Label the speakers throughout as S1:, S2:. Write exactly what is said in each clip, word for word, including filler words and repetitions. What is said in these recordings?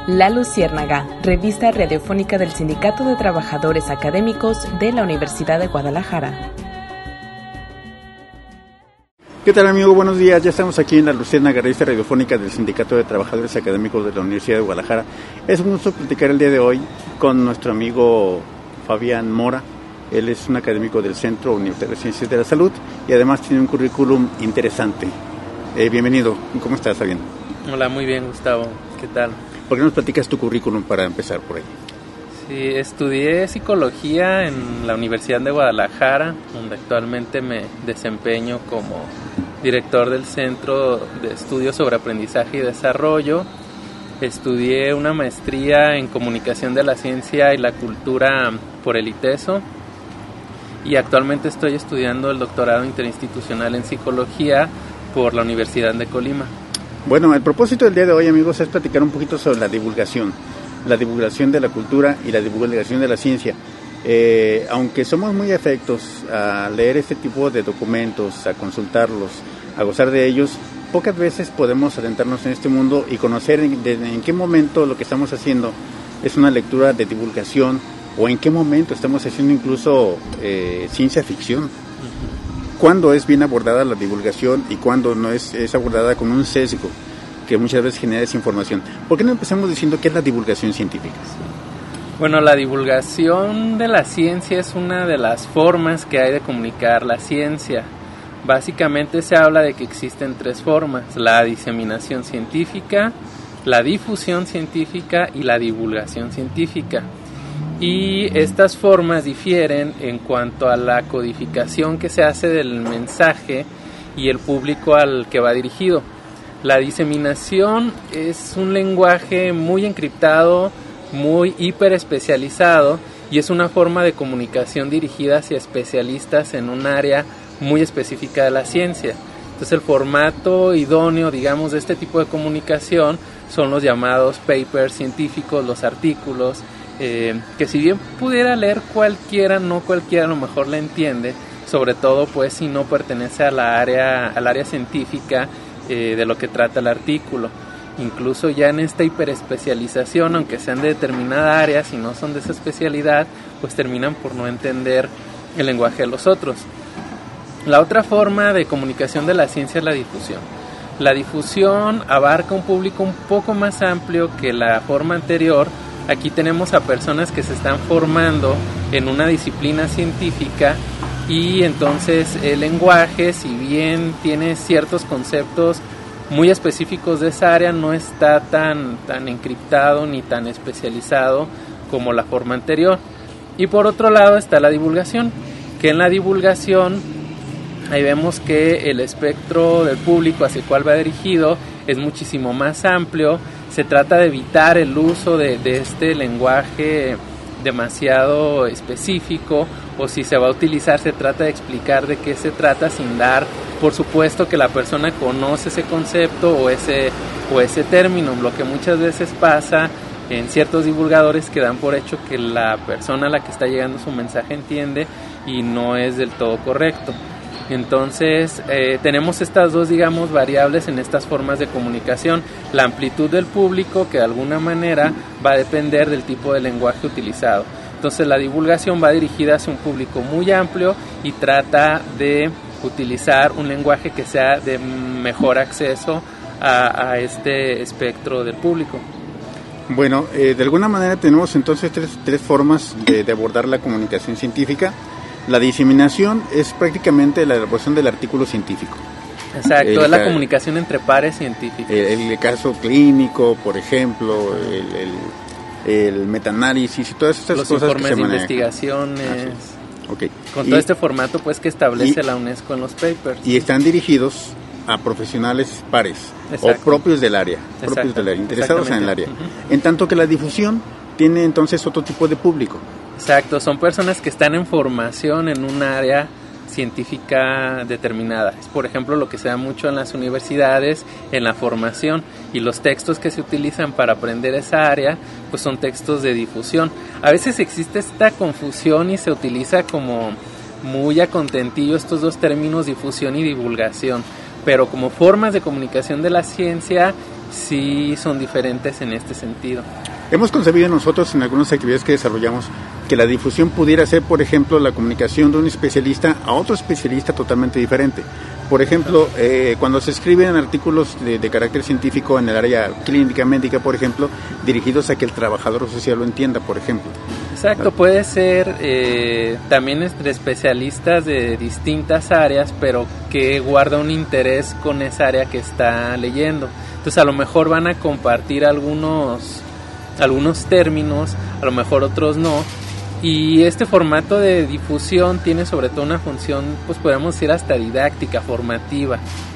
S1: La Luciérnaga, revista radiofónica del Sindicato de Trabajadores Académicos de la Universidad de Guadalajara.
S2: ¿Qué tal, amigo? Buenos días. Ya estamos aquí en La Luciérnaga, revista radiofónica del Sindicato de Trabajadores Académicos de la Universidad de Guadalajara. Es un gusto platicar el día de hoy con nuestro amigo Fabián Mora. Él es un académico del Centro Universitario de Ciencias de la Salud y además tiene un currículum interesante. Eh, bienvenido. ¿Cómo estás, Fabián?
S3: Hola, muy bien, Gustavo. ¿Qué tal?
S2: ¿Por qué nos platicas tu currículum para empezar por ahí?
S3: Sí, estudié psicología en la Universidad de Guadalajara, donde actualmente me desempeño como director del Centro de Estudios sobre Aprendizaje y Desarrollo. Estudié una maestría en Comunicación de la Ciencia y la Cultura por el ITESO y actualmente estoy estudiando el doctorado interinstitucional en Psicología por la Universidad de Colima.
S2: Bueno, el propósito del día de hoy, amigos, es platicar un poquito sobre la divulgación, la divulgación de la cultura y la divulgación de la ciencia. Eh, aunque somos muy afectos a leer este tipo de documentos, a consultarlos, a gozar de ellos, pocas veces podemos adentrarnos en este mundo y conocer en, de, en qué momento lo que estamos haciendo es una lectura de divulgación o en qué momento estamos haciendo incluso eh, ciencia ficción. Cuándo es bien abordada la divulgación y cuándo no es, es abordada con un sesgo que muchas veces genera desinformación. ¿Por qué no empezamos diciendo qué es la divulgación científica?
S3: Bueno, la divulgación de la ciencia es una de las formas que hay de comunicar la ciencia. Básicamente se habla de que existen tres formas: la diseminación científica, la difusión científica y la divulgación científica. Y estas formas difieren en cuanto a la codificación que se hace del mensaje y el público al que va dirigido. La diseminación es un lenguaje muy encriptado, muy hiperespecializado y es una forma de comunicación dirigida hacia especialistas en un área muy específica de la ciencia. Entonces el formato idóneo, digamos, de este tipo de comunicación son los llamados papers científicos, los artículos, eh, que si bien pudiera leer cualquiera, no cualquiera a lo mejor le entiende, sobre todo pues si no pertenece a la área, al área científica eh, de lo que trata el artículo. Incluso ya en esta hiperespecialización, aunque sean de determinada área, si no son de esa especialidad, pues terminan por no entender el lenguaje de los otros. La otra forma de comunicación de la ciencia es la difusión. La difusión abarca un público un poco más amplio que la forma anterior. Aquí tenemos a personas que se están formando en una disciplina científica y entonces el lenguaje, si bien tiene ciertos conceptos muy específicos de esa área, no está tan, tan encriptado ni tan especializado como la forma anterior. Y por otro lado está la divulgación, que en la divulgación ahí vemos que el espectro del público hacia el cual va dirigido es muchísimo más amplio. Se trata de evitar el uso de, de este lenguaje demasiado específico, o si se va a utilizar se trata de explicar de qué se trata sin dar por supuesto que la persona conoce ese concepto o ese, o ese término. Lo que muchas veces pasa en ciertos divulgadores que dan por hecho que la persona a la que está llegando su mensaje entiende y no es del todo correcto. Entonces eh, tenemos estas dos, digamos, variables en estas formas de comunicación: la amplitud del público, que de alguna manera va a depender del tipo de lenguaje utilizado. Entonces la divulgación va dirigida hacia un público muy amplio y trata de utilizar un lenguaje que sea de mejor acceso a, a este espectro del público.
S2: Bueno, eh, de alguna manera tenemos entonces tres, tres formas de, de abordar la comunicación científica. La diseminación es prácticamente la elaboración del artículo científico.
S3: Exacto,
S2: el,
S3: es la comunicación entre pares científicos.
S2: El, el caso clínico, por ejemplo, el, el, el metaanálisis y todas estas
S3: Los
S2: cosas
S3: informes
S2: que se
S3: de
S2: manejan.
S3: investigaciones.
S2: Okay.
S3: Con
S2: y,
S3: todo este formato pues que establece
S2: y,
S3: la UNESCO en los papers.
S2: Y están dirigidos a profesionales pares. Exacto. O propios del área,
S3: Exacto.
S2: propios del área, interesados en el área. Uh-huh. En tanto que la difusión tiene entonces otro tipo de público.
S3: Exacto, son personas que están en formación en un área científica determinada. Es, por ejemplo, lo que se da mucho en las universidades, en la formación, y los textos que se utilizan para aprender esa área, pues son textos de difusión. A veces existe esta confusión y se utiliza como muy a contentillo estos dos términos, difusión y divulgación, pero como formas de comunicación de la ciencia sí son diferentes en este sentido.
S2: Hemos concebido nosotros en algunas actividades que desarrollamos que la difusión pudiera ser, por ejemplo, la comunicación de un especialista a otro especialista totalmente diferente. Por ejemplo, eh, cuando se escriben artículos de, de carácter científico en el área clínica médica, por ejemplo, dirigidos a que el trabajador social lo entienda, por ejemplo.
S3: Exacto, puede ser eh, también entre especialistas de distintas áreas, pero que guarda un interés con esa área que está leyendo. Entonces, a lo mejor van a compartir algunos, algunos términos, a lo mejor otros no. Y este formato de difusión tiene sobre todo una función, pues podemos decir hasta didáctica, formativa.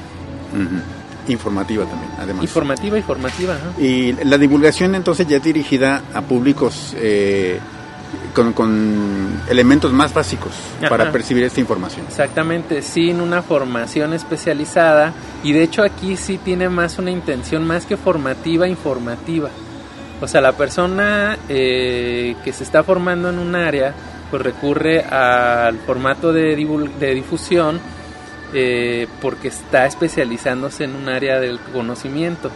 S2: Uh-huh. Informativa también, además.
S3: Informativa y formativa. ¿no?
S2: Y la divulgación entonces ya es dirigida a públicos eh, con, con elementos más básicos. Ajá. Para percibir esta información.
S3: Exactamente, sin una formación especializada. Y de hecho aquí sí tiene más una intención más que formativa, informativa. O sea, la persona eh, que se está formando en un área, pues recurre al formato de, divul- de difusión eh, porque está especializándose en un área del conocimiento.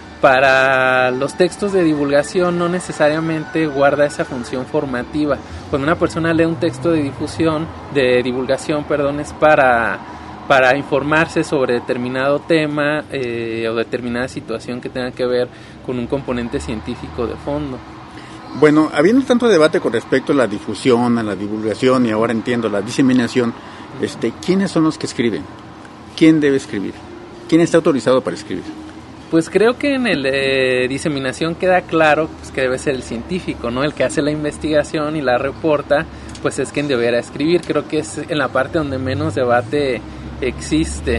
S3: Para los textos de divulgación no necesariamente guarda esa función formativa. Cuando una persona lee un texto de difusión, de divulgación, perdón, es para... para informarse sobre determinado tema eh, o determinada situación que tenga que ver con un componente científico de fondo.
S2: Bueno, habiendo tanto debate con respecto a la difusión, a la divulgación y ahora entiendo la diseminación, este, ¿quiénes son los que escriben? ¿Quién debe escribir? ¿Quién está autorizado para escribir?
S3: Pues creo que en el eh, diseminación queda claro pues, que debe ser el científico, ¿no? El que hace la investigación y la reporta, pues es quien deberá escribir. Creo que es en la parte donde menos debate existe.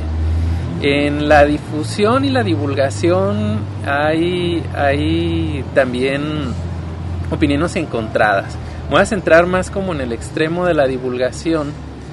S3: En la difusión y la divulgación hay, hay también opiniones encontradas. Me voy a centrar más como en el extremo de la divulgación,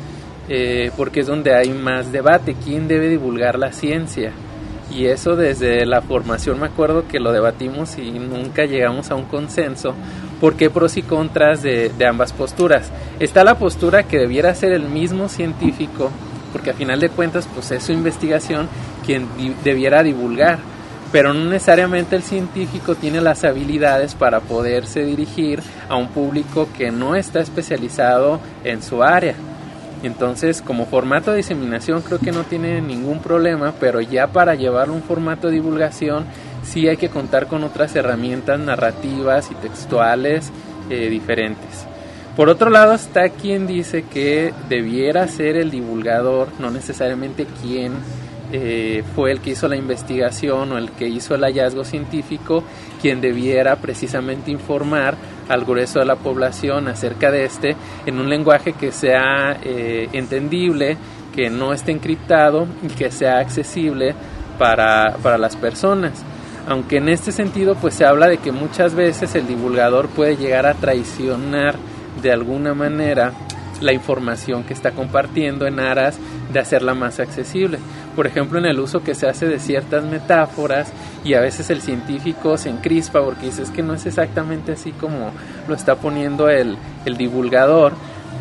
S3: eh, porque es donde hay más debate. ¿Quién debe divulgar la ciencia? Y eso desde la formación me acuerdo que lo debatimos y nunca llegamos a un consenso. ¿Por qué pros y contras de, de ambas posturas? Está la postura que debiera ser el mismo científico, porque a final de cuentas pues es su investigación quien di- debiera divulgar, pero no necesariamente el científico tiene las habilidades para poderse dirigir a un público que no está especializado en su área. Entonces, como formato de diseminación creo que no tiene ningún problema, pero ya para llevarlo a un formato de divulgación sí hay que contar con otras herramientas narrativas y textuales eh, diferentes. Por otro lado está quien dice que debiera ser el divulgador, no necesariamente quien eh, fue el que hizo la investigación o el que hizo el hallazgo científico, quien debiera precisamente informar al grueso de la población acerca de este en un lenguaje que sea eh, entendible, que no esté encriptado y que sea accesible para, para las personas. Aunque en este sentido pues se habla de que muchas veces el divulgador puede llegar a traicionar de alguna manera la información que está compartiendo en aras de hacerla más accesible. Por ejemplo, en el uso que se hace de ciertas metáforas, y a veces el científico se encrispa porque dice es que no es exactamente así como lo está poniendo el, el divulgador,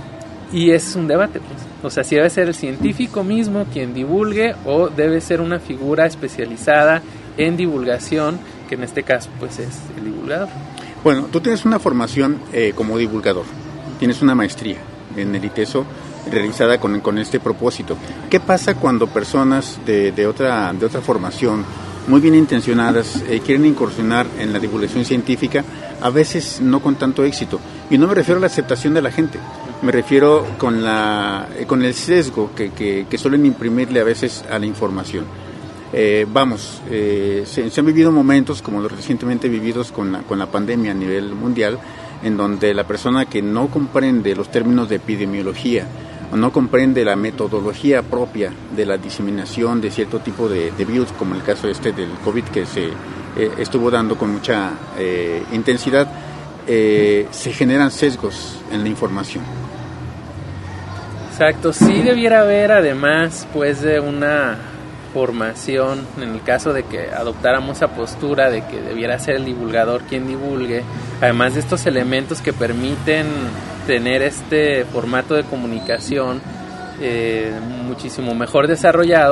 S3: y es un debate, pues. O sea, si debe ser el científico mismo quien divulgue o debe ser una figura especializada en divulgación, que en este caso pues es el divulgador.
S2: Bueno, tú tienes una formación eh, como divulgador, tienes una maestría en el ITESO realizada con, con este propósito. ¿Qué pasa cuando personas de, de, otra, de otra formación, muy bien intencionadas, eh, quieren incursionar en la divulgación científica, a veces no con tanto éxito? Y no me refiero a la aceptación de la gente, me refiero con, la, eh, con el sesgo que, que, que suelen imprimirle a veces a la información. Eh, vamos, eh, se, se han vivido momentos como los recientemente vividos con la, con la pandemia a nivel mundial, en donde la persona que no comprende los términos de epidemiología o no comprende la metodología propia de la diseminación de cierto tipo de, de virus, como el caso este del COVID que se eh, estuvo dando con mucha eh, intensidad, eh, se generan sesgos en la información.
S3: Exacto, sí debiera haber además pues de una formación, en el caso de que adoptáramos esa postura de que debiera ser el divulgador quien divulgue, además de estos elementos que permiten tener este formato de comunicación eh, muchísimo mejor desarrollado,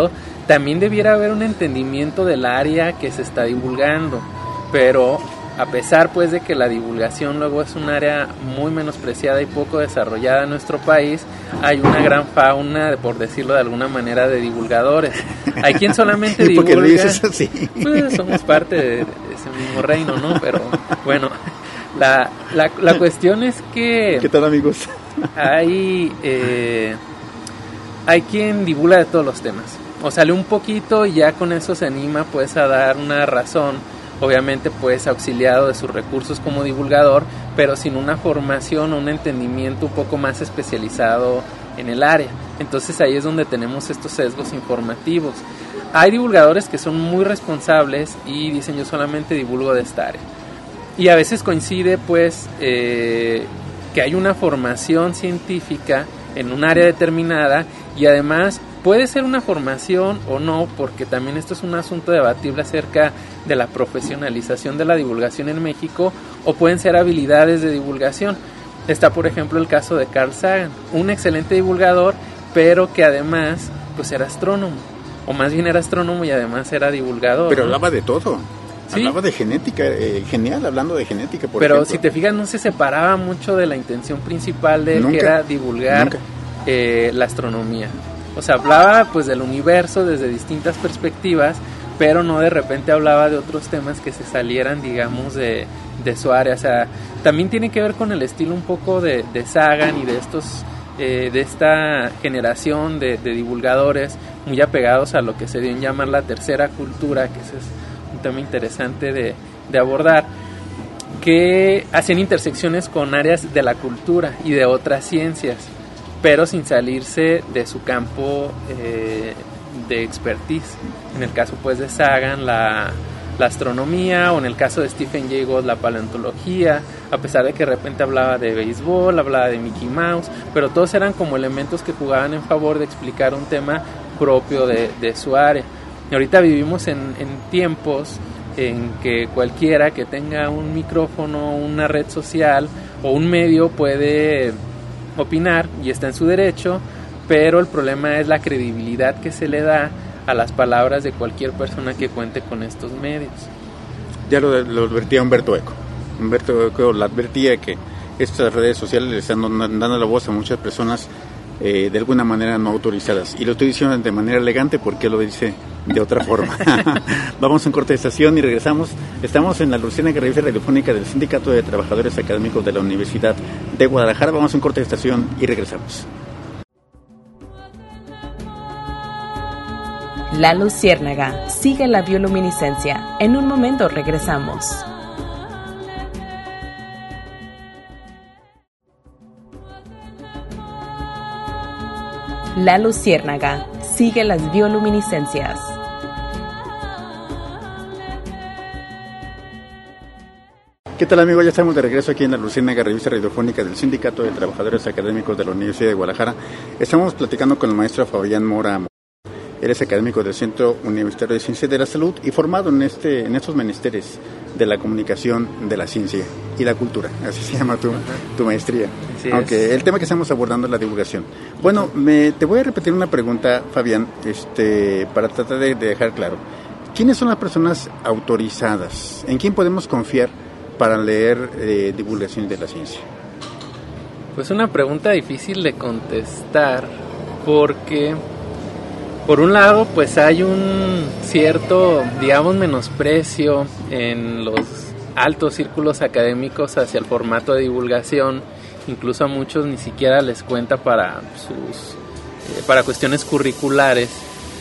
S3: también debiera haber un entendimiento del área que se está divulgando, pero a pesar pues de que la divulgación luego es un área muy menospreciada y poco desarrollada en nuestro país, hay una gran fauna, por decirlo de alguna manera, de divulgadores. Hay quien solamente divulga.
S2: ¿Por qué lo dices así?
S3: Pues somos parte de, de ese mismo reino, ¿no? Pero bueno, la, la, la cuestión es que...
S2: ¿Qué tal, amigos?
S3: Hay, eh, hay quien divulga de todos los temas. O sale un poquito y ya con eso se anima pues a dar una razón, obviamente pues auxiliado de sus recursos como divulgador, pero sin una formación o un entendimiento un poco más especializado en el área. Entonces ahí es donde tenemos estos sesgos informativos. Hay divulgadores que son muy responsables y dicen yo solamente divulgo de esta área. Y a veces coincide pues eh, que hay una formación científica en un área determinada y además puede ser una formación o no, porque también esto es un asunto debatible acerca de la profesionalización de la divulgación en México, o pueden ser habilidades de divulgación. Está por ejemplo el caso de Carl Sagan, un excelente divulgador, pero que además pues era astrónomo, o más bien era astrónomo y además era divulgador.
S2: Pero
S3: ¿no?
S2: hablaba de todo.
S3: ¿Sí?
S2: Hablaba de genética, eh, genial, hablando de genética, por
S3: Pero
S2: ejemplo.
S3: si te fijas, no se separaba mucho de la intención principal de él,
S2: Nunca,
S3: que era divulgar eh, la astronomía. O sea, hablaba pues del universo desde distintas perspectivas, pero no de repente hablaba de otros temas que se salieran, digamos, de, de su área. O sea, también tiene que ver con el estilo un poco de, de Sagan y de estos eh, de esta generación de, de divulgadores muy apegados a lo que se dio en llamar la tercera cultura, que ese es un tema interesante de, de abordar, que hacen intersecciones con áreas de la cultura y de otras ciencias, pero sin salirse de su campo eh, de expertise. En el caso pues de Sagan, la, la astronomía, o en el caso de Stephen Jay Gould, la paleontología, a pesar de que de repente hablaba de béisbol, hablaba de Mickey Mouse, pero todos eran como elementos que jugaban en favor de explicar un tema propio de, de su área. Y ahorita vivimos en, en tiempos en que cualquiera que tenga un micrófono, una red social o un medio puede opinar y está en su derecho, pero el problema es la credibilidad que se le da a las palabras de cualquier persona que cuente con estos medios.
S2: Ya lo, lo advertía Humberto Eco. Humberto Eco lo advertía que estas redes sociales le están dando la voz a muchas personas eh, de alguna manera no autorizadas. Y lo estoy diciendo de manera elegante porque lo dice de otra forma. Vamos a un corte de estación y regresamos. Estamos en la Luciérnaga Revista Radiofónica del Sindicato de Trabajadores Académicos de la Universidad de Guadalajara. Vamos a un corte de estación y regresamos.
S1: La Luciérnaga sigue la bioluminiscencia. En un momento regresamos. La Luciérnaga sigue las bioluminiscencias.
S2: ¿Qué tal, amigos? Ya estamos de regreso aquí en la Luciérnaga Revista Radiofónica del Sindicato de Trabajadores Académicos de la Universidad de Guadalajara. Estamos platicando con el maestro Fabián Mora. Él es académico del Centro Universitario de Ciencias de la Salud y formado en este en estos menesteres de la comunicación de la ciencia y la cultura. Así se llama tu, tu maestría.
S3: Así
S2: Aunque
S3: es.
S2: el tema que estamos abordando es la divulgación. Bueno, me, te voy a repetir una pregunta, Fabián, este, para tratar de, de dejar claro. ¿Quiénes son las personas autorizadas? ¿En quién podemos confiar para leer eh, divulgación de la ciencia?
S3: Pues una pregunta difícil de contestar, porque por un lado pues hay un cierto, digamos, menosprecio en los altos círculos académicos hacia el formato de divulgación. Incluso a muchos ni siquiera les cuenta para sus eh, para cuestiones curriculares.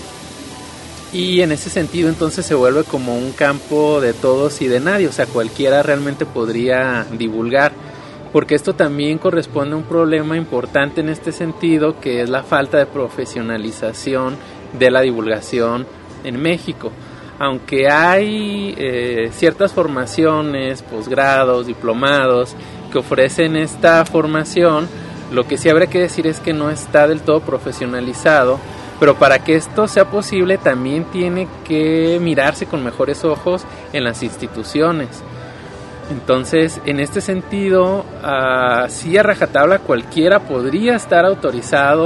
S3: Y en ese sentido entonces se vuelve como un campo de todos y de nadie, o sea, cualquiera realmente podría divulgar, porque esto también corresponde a un problema importante en este sentido, que es la falta de profesionalización de la divulgación en México. Aunque hay eh, ciertas formaciones, posgrados, diplomados que ofrecen esta formación, lo que sí habría que decir es que no está del todo profesionalizado. Pero para que esto sea posible también tiene que mirarse con mejores ojos en las instituciones. Entonces, en este sentido, uh, sí a rajatabla cualquiera podría estar autorizado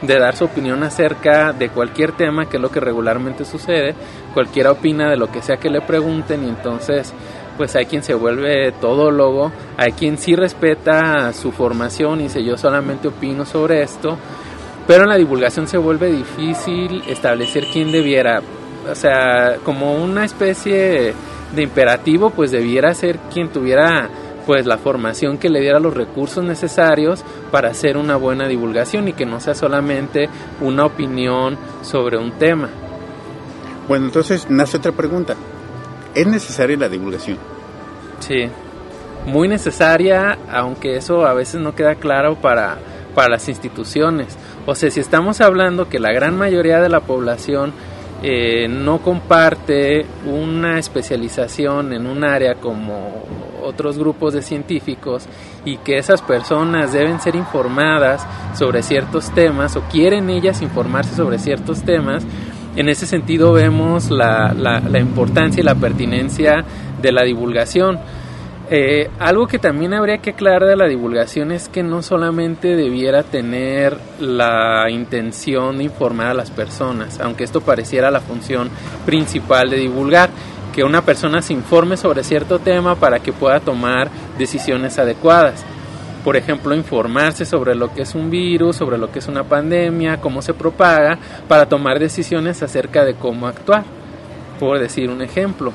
S3: de dar su opinión acerca de cualquier tema, que es lo que regularmente sucede. Cualquiera opina de lo que sea que le pregunten, y entonces pues hay quien se vuelve todólogo, hay quien sí respeta su formación y dice yo solamente opino sobre esto, pero en la divulgación se vuelve difícil establecer quién debiera, o sea, como una especie de imperativo, pues debiera ser quien tuviera pues la formación que le diera los recursos necesarios para hacer una buena divulgación y que no sea solamente una opinión sobre un tema.
S2: Bueno, entonces nace otra pregunta. ¿Es necesaria la divulgación?
S3: Sí, muy necesaria, aunque eso a veces no queda claro para, para las instituciones. O sea, si estamos hablando que la gran mayoría de la población eh, no comparte una especialización en un área como otros grupos de científicos, y que esas personas deben ser informadas sobre ciertos temas o quieren ellas informarse sobre ciertos temas, en ese sentido vemos la, la, la importancia y la pertinencia de la divulgación. Eh, algo que también habría que aclarar de la divulgación es que no solamente debiera tener la intención de informar a las personas, aunque esto pareciera la función principal de divulgar, que una persona se informe sobre cierto tema para que pueda tomar decisiones adecuadas. Por ejemplo, informarse sobre lo que es un virus, sobre lo que es una pandemia, cómo se propaga, para tomar decisiones acerca de cómo actuar, por decir un ejemplo.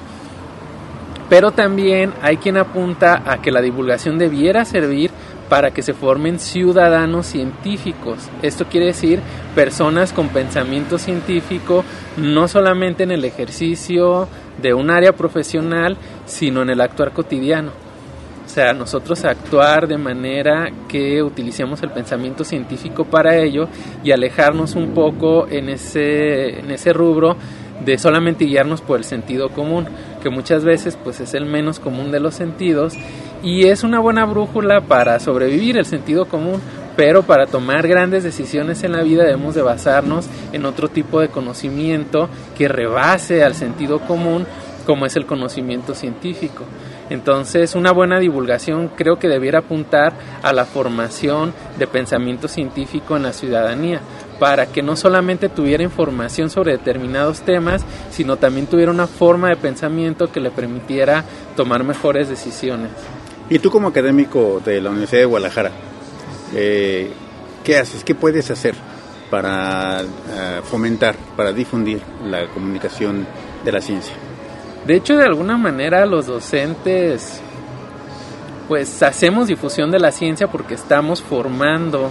S3: Pero también hay quien apunta a que la divulgación debiera servir para que se formen ciudadanos científicos. Esto quiere decir personas con pensamiento científico, no solamente en el ejercicio de un área profesional, sino en el actuar cotidiano. O sea, nosotros actuar de manera que utilicemos el pensamiento científico para ello y alejarnos un poco en ese, en ese rubro de solamente guiarnos por el sentido común, que muchas veces pues es el menos común de los sentidos y es una buena brújula para sobrevivir el sentido común, pero para tomar grandes decisiones en la vida debemos de basarnos en otro tipo de conocimiento que rebase al sentido común, como es el conocimiento científico. Entonces, una buena divulgación creo que debiera apuntar a la formación de pensamiento científico en la ciudadanía, para que no solamente tuviera información sobre determinados temas, sino también tuviera una forma de pensamiento que le permitiera tomar mejores decisiones.
S2: Y tú como académico de la Universidad de Guadalajara, eh, ¿qué haces? ¿Qué puedes hacer para uh, fomentar, para difundir la comunicación de la ciencia?
S3: De hecho, de alguna manera los docentes pues hacemos difusión de la ciencia porque estamos formando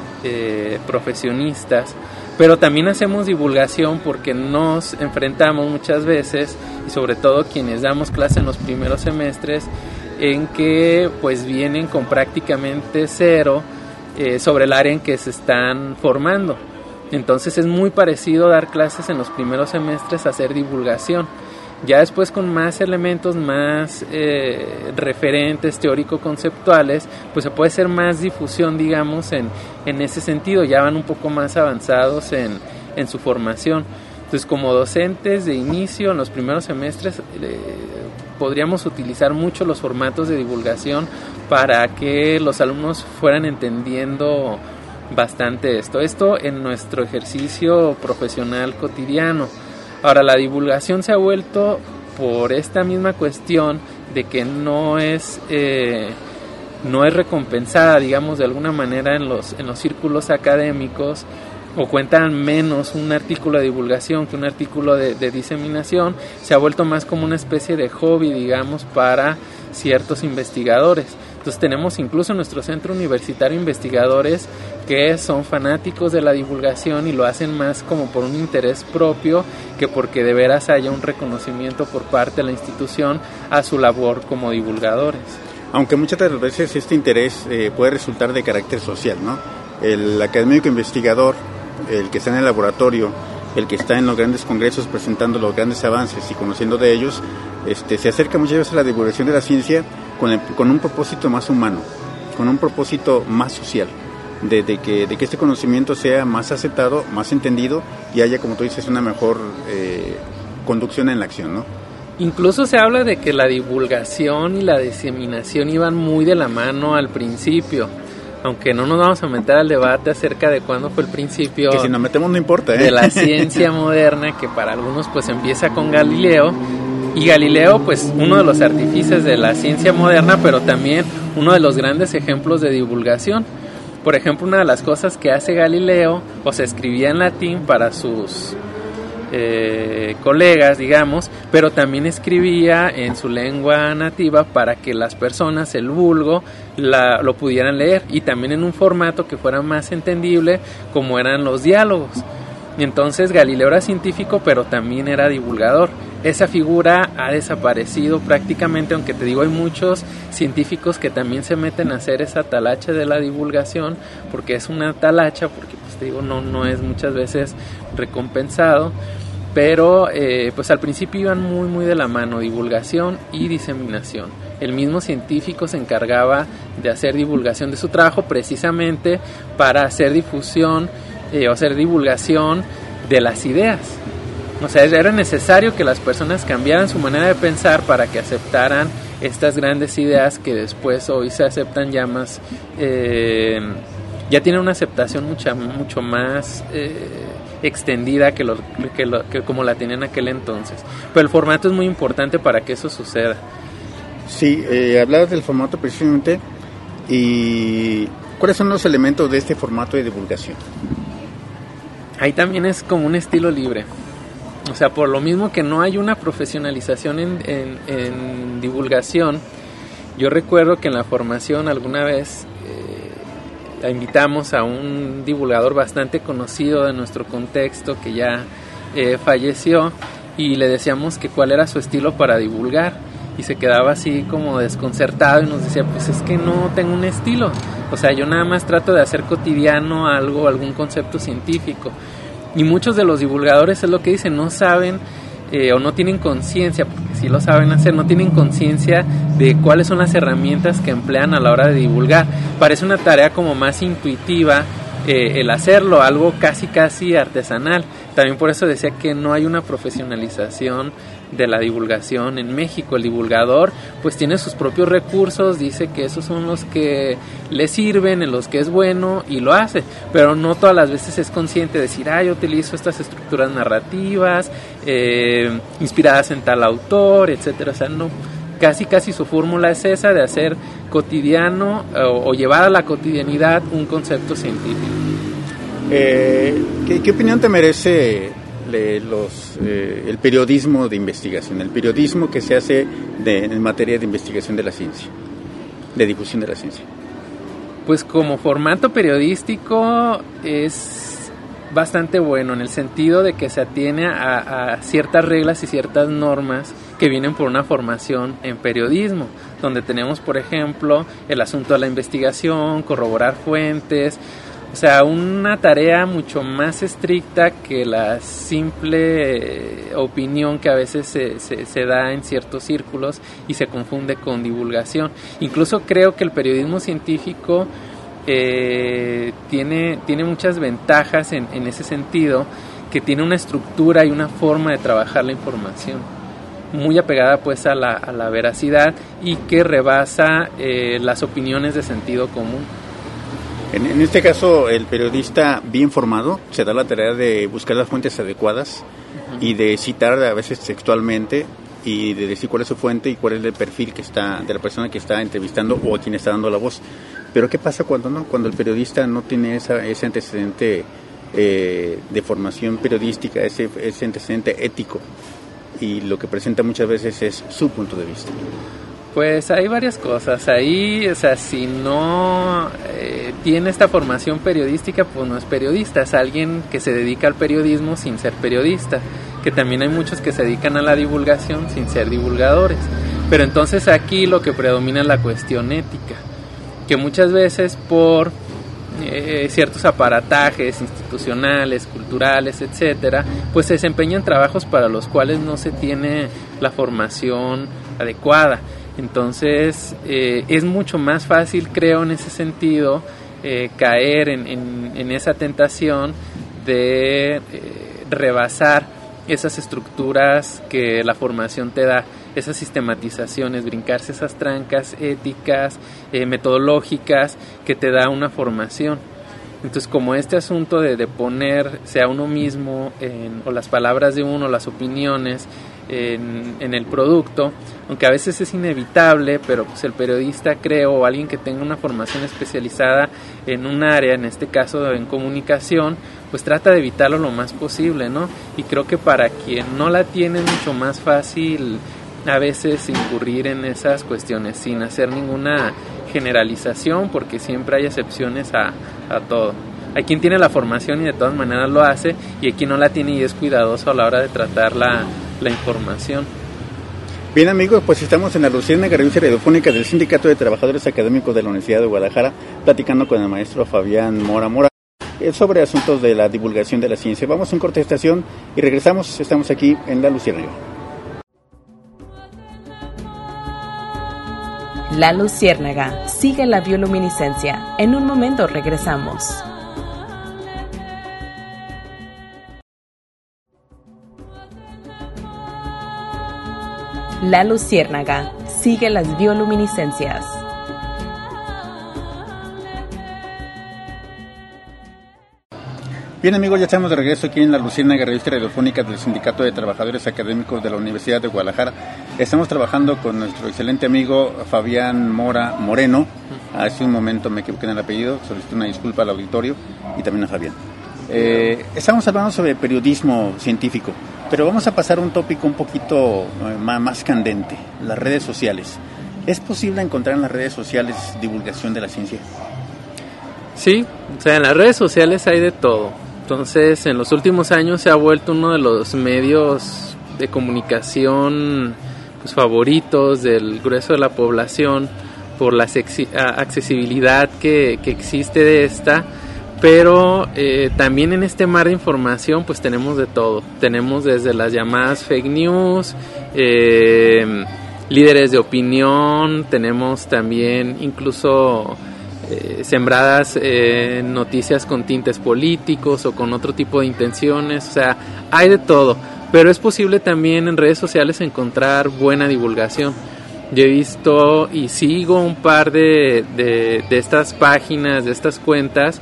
S3: eh, profesionistas, pero también hacemos divulgación porque nos enfrentamos muchas veces, y sobre todo quienes damos clase en los primeros semestres, en que pues vienen con prácticamente cero eh, sobre el área en que se están formando. Entonces es muy parecido dar clases en los primeros semestres a hacer divulgación. Ya después, con más elementos, más eh, referentes teórico-conceptuales, pues se puede hacer más difusión, digamos, en, en ese sentido. Ya van un poco más avanzados en, en su formación. Entonces, como docentes de inicio, en los primeros semestres, eh, podríamos utilizar mucho los formatos de divulgación para que los alumnos fueran entendiendo bastante esto. Esto en nuestro ejercicio profesional cotidiano. Ahora, la divulgación se ha vuelto, por esta misma cuestión de que no es eh, no es recompensada, digamos, de alguna manera en los en los círculos académicos, o cuentan menos un artículo de divulgación que un artículo de, de diseminación, se ha vuelto más como una especie de hobby, digamos, para ciertos investigadores. Entonces tenemos incluso en nuestro centro universitario investigadores que son fanáticos de la divulgación y lo hacen más como por un interés propio que porque de veras haya un reconocimiento por parte de la institución a su labor como divulgadores.
S2: Aunque muchas de las veces este interés eh, puede resultar de carácter social, ¿no? El académico investigador, el que está en el laboratorio, el que está en los grandes congresos presentando los grandes avances y conociendo de ellos, este, se acerca muchas veces a la divulgación de la ciencia con, el, con un propósito más humano, con un propósito más social, de, de, que, de que este conocimiento sea más aceptado, más entendido y haya, como tú dices, una mejor eh, conducción en la acción, ¿no?
S3: Incluso se habla de que la divulgación y la diseminación iban muy de la mano al principio. aunque no nos vamos a meter al debate acerca de cuándo fue el principio,
S2: que si nos metemos no importa, ¿eh?
S3: de la ciencia moderna, que para algunos pues empieza con Galileo, y Galileo pues uno de los artífices de la ciencia moderna, pero también uno de los grandes ejemplos de divulgación. Por ejemplo, una de las cosas que hace Galileo, o se escribía en latín para sus eh, colegas, digamos, pero también escribía en su lengua nativa para que las personas, el vulgo, la, lo pudieran leer, y también en un formato que fuera más entendible, como eran los diálogos. Y entonces Galileo era científico, pero también era divulgador. Esa figura ha desaparecido prácticamente, aunque te digo, hay muchos científicos que también se meten a hacer esa talacha de la divulgación, porque es una talacha, porque pues te digo, no, no es muchas veces recompensado, pero eh, pues al principio iban muy muy de la mano, divulgación y diseminación. El mismo científico se encargaba de hacer divulgación de su trabajo, precisamente para hacer difusión eh, o hacer divulgación de las ideas. O sea, era necesario que las personas cambiaran su manera de pensar para que aceptaran estas grandes ideas que después hoy se aceptan ya más, eh, ya tienen una aceptación mucha, mucho más eh, extendida que, lo, que, lo, que como la tenían en aquel entonces. Pero el formato es muy importante para que eso suceda.
S2: Sí, eh, hablabas del formato precisamente, y ¿cuáles son los elementos de este formato de divulgación?
S3: Ahí también es como un estilo libre. O sea, por lo mismo que no hay una profesionalización en, en, en divulgación, yo recuerdo que en la formación alguna vez eh, invitamos a un divulgador bastante conocido de nuestro contexto que ya eh, falleció, y le decíamos que cuál era su estilo para divulgar, y se quedaba así como desconcertado y nos decía, pues es que no tengo un estilo, o sea, yo nada más trato de hacer cotidiano algo, algún concepto científico. Y muchos de los divulgadores es lo que dicen, no saben eh, o no tienen conciencia, porque sí lo saben hacer, no tienen conciencia de cuáles son las herramientas que emplean a la hora de divulgar. Parece una tarea como más intuitiva eh, el hacerlo, algo casi casi artesanal. También por eso decía que no hay una profesionalización de la divulgación en México. El divulgador pues tiene sus propios recursos, dice que esos son los que le sirven, en los que es bueno, y lo hace, pero no todas las veces es consciente de decir, ah, yo utilizo estas estructuras narrativas eh, inspiradas en tal autor, etcétera. O sea, no, casi casi su fórmula es esa, de hacer cotidiano o, o llevar a la cotidianidad un concepto científico.
S2: Eh, ¿qué, ¿Qué opinión te merece de los, eh, el periodismo de investigación, el periodismo que se hace de, en materia de investigación de la ciencia, de difusión de la ciencia?
S3: Pues como formato periodístico es bastante bueno, en el sentido de que se atiene a, a ciertas reglas y ciertas normas que vienen por una formación en periodismo, donde tenemos, por ejemplo, el asunto de la investigación, corroborar fuentes. O sea, una tarea mucho más estricta que la simple opinión que a veces se, se, se da en ciertos círculos y se confunde con divulgación. Incluso creo que el periodismo científico eh, tiene, tiene muchas ventajas en, en ese sentido, que tiene una estructura y una forma de trabajar la información muy apegada pues a la, a la veracidad, y que rebasa eh, las opiniones de sentido común.
S2: En, en este caso, el periodista bien formado se da la tarea de buscar las fuentes adecuadas, uh-huh, y de citar a veces textualmente, y de decir cuál es su fuente y cuál es el perfil que está de la persona que está entrevistando o a quien está dando la voz. Pero ¿qué pasa cuando no? Cuando el periodista no tiene esa, ese antecedente eh, de formación periodística, ese, ese antecedente ético, y lo que presenta muchas veces es su punto de vista.
S3: Pues hay varias cosas ahí, o sea, si no eh, tiene esta formación periodística, pues no es periodista, es alguien que se dedica al periodismo sin ser periodista, que también hay muchos que se dedican a la divulgación sin ser divulgadores. Pero entonces aquí lo que predomina es la cuestión ética, que muchas veces por eh, ciertos aparatajes institucionales, culturales, etcétera, pues se desempeñan trabajos para los cuales no se tiene la formación adecuada. Entonces eh, es mucho más fácil, creo, en ese sentido, eh, caer en, en, en esa tentación de eh, rebasar esas estructuras que la formación te da. esas sistematizaciones, brincarse esas trancas éticas, eh, metodológicas que te da una formación. Entonces, como este asunto de, de ponerse a uno mismo en, o las palabras de uno, las opiniones en, en el producto, aunque a veces es inevitable, pero pues el periodista, creo, o alguien que tenga una formación especializada en un área, en este caso en comunicación, pues trata de evitarlo lo más posible, ¿no? Y creo que para quien no la tiene es mucho más fácil a veces incurrir en esas cuestiones sin hacer ninguna generalización, porque siempre hay excepciones a, a todo. Hay quien tiene la formación y de todas maneras lo hace, y hay quien no la tiene y es cuidadoso a la hora de tratar la, la información.
S2: Bien, amigos, pues estamos en la Luciérnaga, revista radiofónica del Sindicato de Trabajadores Académicos de la Universidad de Guadalajara, platicando con el maestro Fabián Mora Mora sobre asuntos de la divulgación de la ciencia. Vamos a un corte de estación y regresamos. Estamos aquí en la Luciérnaga.
S1: La Luciérnaga, sigue la bioluminiscencia. En un momento regresamos. La Luciérnaga, sigue las bioluminiscencias.
S2: Bien, amigos, ya estamos de regreso aquí en la Luciérnaga, revista radiofónica del Sindicato de Trabajadores Académicos de la Universidad de Guadalajara. Estamos trabajando con nuestro excelente amigo Fabián Mora Moreno. Hace un momento me equivoqué en el apellido, solicito una disculpa al auditorio y también a Fabián. Eh, estamos hablando sobre periodismo científico, pero vamos a pasar a un tópico un poquito eh, más, más candente, las redes sociales. ¿Es posible encontrar en las redes sociales divulgación de la ciencia?
S3: Sí, o sea, en las redes sociales hay de todo. Entonces, en los últimos años se ha vuelto uno de los medios de comunicación pues, favoritos del grueso de la población por la accesibilidad que, que existe de esta, pero eh, también en este mar de información pues tenemos de todo. Tenemos desde las llamadas fake news, eh, líderes de opinión, tenemos también incluso Eh, sembradas eh, noticias con tintes políticos o con otro tipo de intenciones, o sea, hay de todo, pero es posible también en redes sociales encontrar buena divulgación. Yo he visto y sigo un par de, de, de estas páginas, de estas cuentas,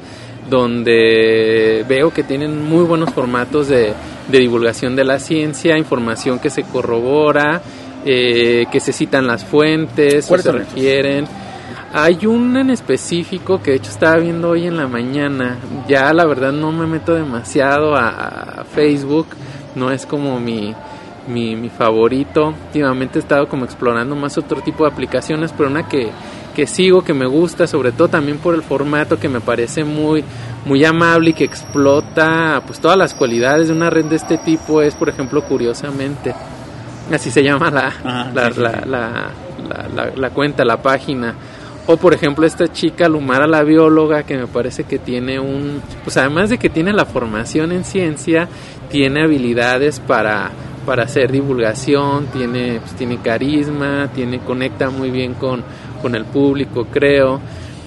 S3: donde veo que tienen muy buenos formatos de, de divulgación de la ciencia, información que se corrobora, eh, que se citan las fuentes, o se refieren. Hay una en específico que de hecho estaba viendo hoy en la mañana. Ya la verdad no me meto demasiado a, a Facebook, no es como mi, mi, mi favorito. Últimamente he estado como explorando más otro tipo de aplicaciones, pero una que, que sigo, que me gusta, sobre todo también por el formato que me parece muy, muy amable y que explota pues todas las cualidades de una red de este tipo, es por ejemplo Curiosamente. Así se llama la, Ajá, la, sí, sí, la, sí. La, la, la, la cuenta, la página. O por ejemplo esta chica Lumara, la bióloga, que me parece que tiene un, pues además de que tiene la formación en ciencia, tiene habilidades para, para hacer divulgación, tiene, pues, tiene carisma, tiene, conecta muy bien con, con el público, creo.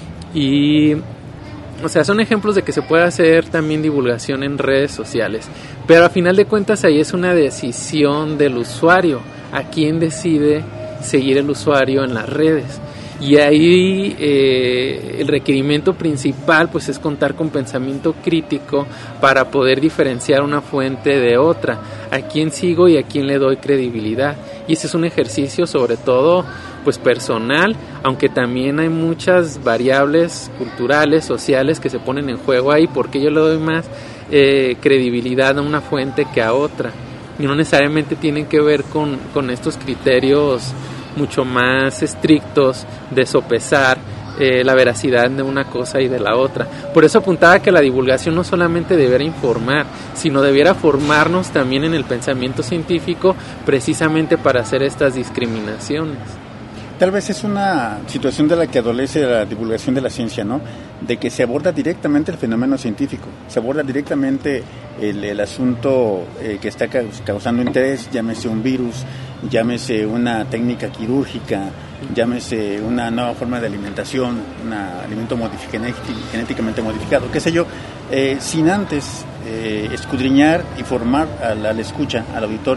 S3: Y o sea, son ejemplos de que se puede hacer también divulgación en redes sociales, pero a final de cuentas ahí es una decisión del usuario, a quién decide seguir el usuario en las redes. Y ahí eh, el requerimiento principal pues es contar con pensamiento crítico para poder diferenciar una fuente de otra, a quién sigo y a quién le doy credibilidad. Y ese es un ejercicio sobre todo pues personal, aunque también hay muchas variables culturales, sociales que se ponen en juego ahí, porque yo le doy más eh, credibilidad a una fuente que a otra. Y no necesariamente tienen que ver con, con estos criterios mucho más estrictos de sopesar eh, la veracidad de una cosa y de la otra. Por eso apuntaba que la divulgación no solamente debiera informar, sino debiera formarnos también en el pensamiento científico, precisamente para hacer estas discriminaciones.
S2: Tal vez es una situación de la que adolece la divulgación de la ciencia, ¿no? De que se aborda directamente el fenómeno científico, se aborda directamente el, el asunto eh, que está causando interés, llámese un virus, llámese una técnica quirúrgica, llámese una nueva forma de alimentación, un alimento modific- genéticamente modificado, qué sé yo, eh, sin antes eh, escudriñar y formar al, al escucha, al auditorio,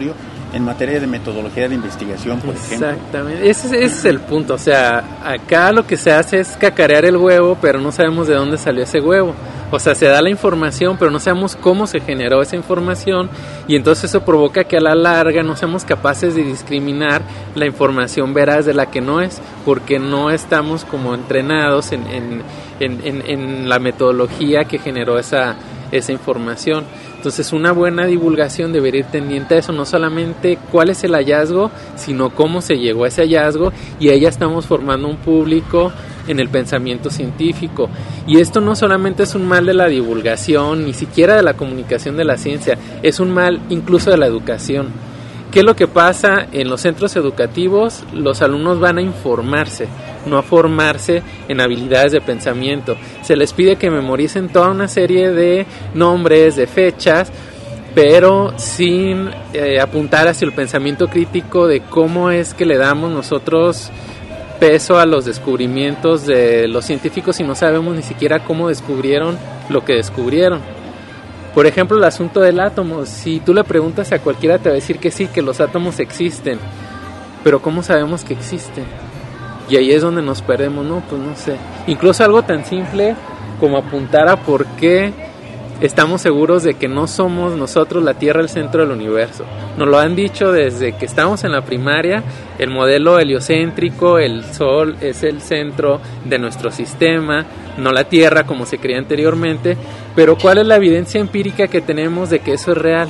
S2: en materia de metodología de investigación, por ejemplo.
S3: Exactamente, ese, ese es el punto. O sea, acá lo que se hace es cacarear el huevo, pero no sabemos de dónde salió ese huevo. O sea, se da la información, pero no sabemos cómo se generó esa información, y entonces eso provoca que a la larga no seamos capaces de discriminar la información veraz de la que no es, porque no estamos como entrenados en, en, en, en, en la metodología que generó esa, esa información. Entonces, una buena divulgación debería ir tendiente a eso, no solamente cuál es el hallazgo, sino cómo se llegó a ese hallazgo, y ahí ya estamos formando un público en el pensamiento científico. Y esto no solamente es un mal de la divulgación, ni siquiera de la comunicación de la ciencia, es un mal incluso de la educación. ¿Qué es lo que pasa en los centros educativos? Los alumnos van a informarse, no a formarse en habilidades de pensamiento. Se les pide que memoricen toda una serie de nombres, de fechas, pero sin eh, apuntar hacia el pensamiento crítico de cómo es que le damos nosotros peso a los descubrimientos de los científicos y no sabemos ni siquiera cómo descubrieron lo que descubrieron. Por ejemplo, el asunto del átomo. Si tú le preguntas a cualquiera, te va a decir que sí, que los átomos existen, pero ¿cómo sabemos que existen? Y ahí es donde nos perdemos. No, pues no sé. Incluso algo tan simple como apuntar a por qué estamos seguros de que no somos nosotros la Tierra el centro del universo. Nos lo han dicho desde que estamos en la primaria. El modelo heliocéntrico, el Sol es el centro de nuestro sistema, no la Tierra como se creía anteriormente. Pero ¿cuál es la evidencia empírica que tenemos de que eso es real?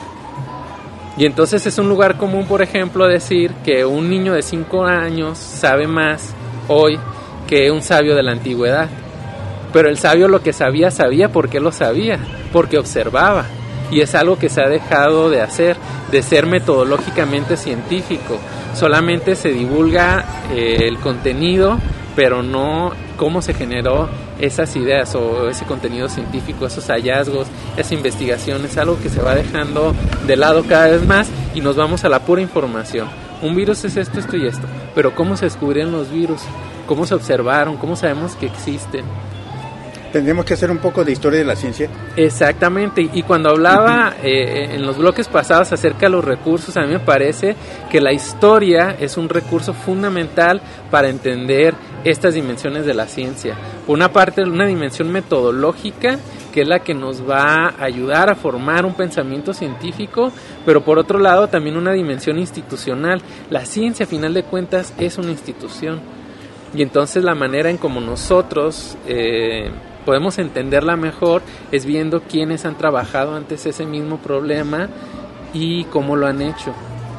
S3: Y entonces es un lugar común, por ejemplo, decir que un niño de cinco años sabe más hoy que un sabio de la antigüedad. Pero el sabio lo que sabía, sabía ¿por qué lo sabía? Porque observaba. Y es algo que se ha dejado de hacer, de ser metodológicamente científico. Solamente se divulga eh, el contenido, pero no cómo se generó esas ideas o ese contenido científico, esos hallazgos, esa investigación. Es algo que se va dejando de lado cada vez más y nos vamos a la pura información. Un virus es esto, esto y esto. Pero ¿cómo se descubrieron los virus? ¿Cómo se observaron? ¿Cómo sabemos que existen?
S2: Tendremos que hacer un poco de historia de la ciencia.
S3: Exactamente, y cuando hablaba eh, en los bloques pasados acerca de los recursos, a mí me parece que la historia es un recurso fundamental para entender estas dimensiones de la ciencia. Por una parte, una dimensión metodológica, que es la que nos va a ayudar a formar un pensamiento científico, pero por otro lado también una dimensión institucional. La ciencia, a final de cuentas, es una institución, y entonces la manera en como nosotros eh, podemos entenderla mejor es viendo quiénes han trabajado antes ese mismo problema y cómo lo han hecho.